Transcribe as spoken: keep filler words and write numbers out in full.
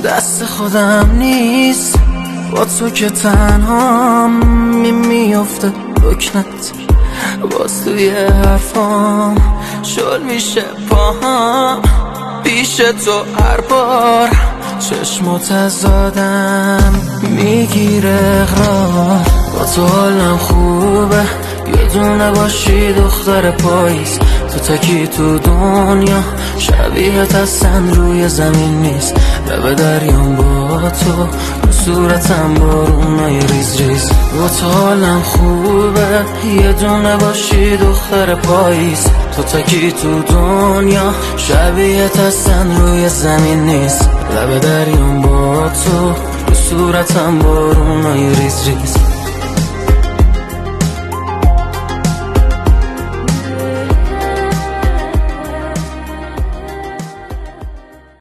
دست خودم نیست، با تو که تنها می میفته رکنت، باز توی حرفام شل میشه پاهم، پیش تو هر بار چشم تزادم میگیره اقرار. با تو حالم خوبه، یه دونه باشی دختر پاییز، تو تکی تو دنیا شبیهت اصلا روی زمین نیست. لب دریام با تو، رو صورتم بارونای ریز ریز. با تو حالم خوبه، یه دونه باشی دختر پاییز، تو تکی تو دنیا شبیهت اصلا روی زمین نیست. لب دریام با تو، رو صورتم بارونای ریز ریز.